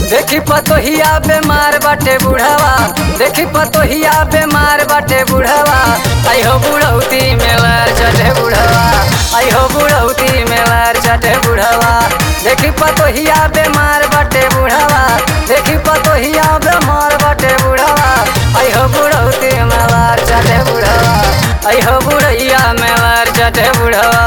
देखी पतोहिया बेमार बाटे बुढ़ावा, देखी पतोहिया बेमार बाटे बुढ़ावा। आई हो बुढ़ौती में लार चढ़े बुढ़ावा, आई हो बुढ़ौती में लार चढ़े बुढ़ावा। देखी पतोहिया बेमार बाटे बुढ़ावा, देखी पतोहिया बेमार बाटे बुढ़ावा। आई हो बुढ़ौती में लार चढ़े बुढ़ावा, आई हो बुढ़ैया में लार चढ़े बुढ़ावा।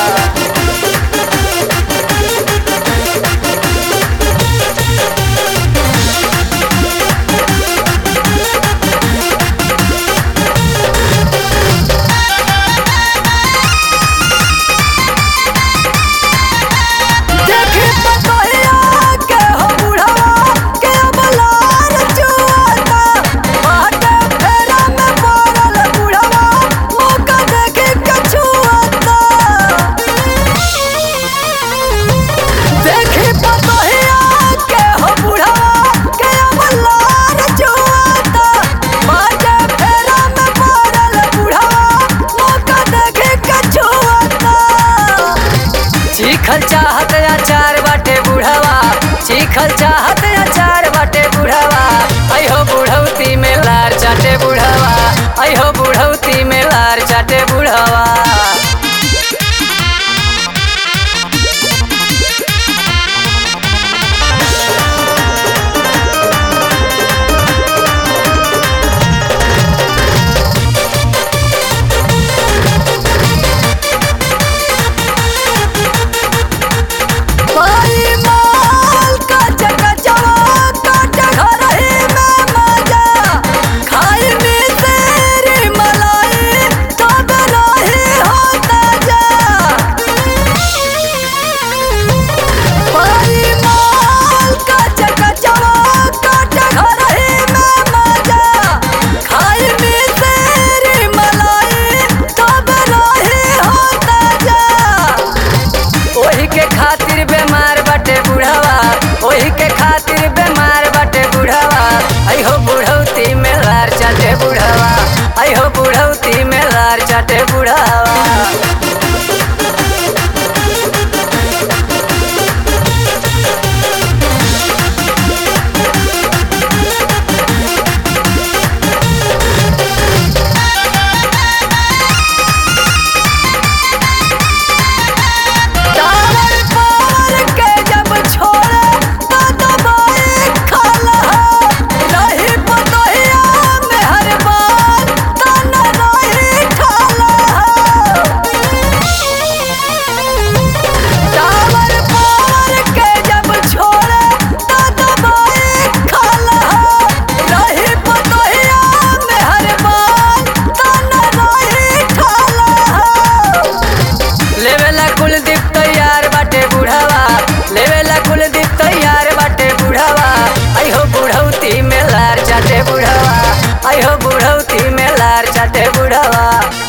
चीखल चाहत अचार बाटे बुढ़ावा, चीखल चाहत अचार बाटे बुढ़ावा। आई हो बुढ़ौती में लार चाटे बुढ़ावा, आई हो बुढ़ौती में लार चाटे बुढ़ावा। ओही के खातिर बेमार बाटे बुढ़ावा। आई हो बुढ़ौती में लार चाटे बुढ़ावा, आई हो बुढ़ौती में लार चाटे बुढ़ावा। कुलदीप तैयार बाटे बुढ़ावा, लेवेला कुलदीप तैयार बाटे बुढ़ावा। आई हो बुढ़ौती में लार चाटे बुढ़ावा, आई हो बुढ़ौती में लार चाटे बुढ़ावा।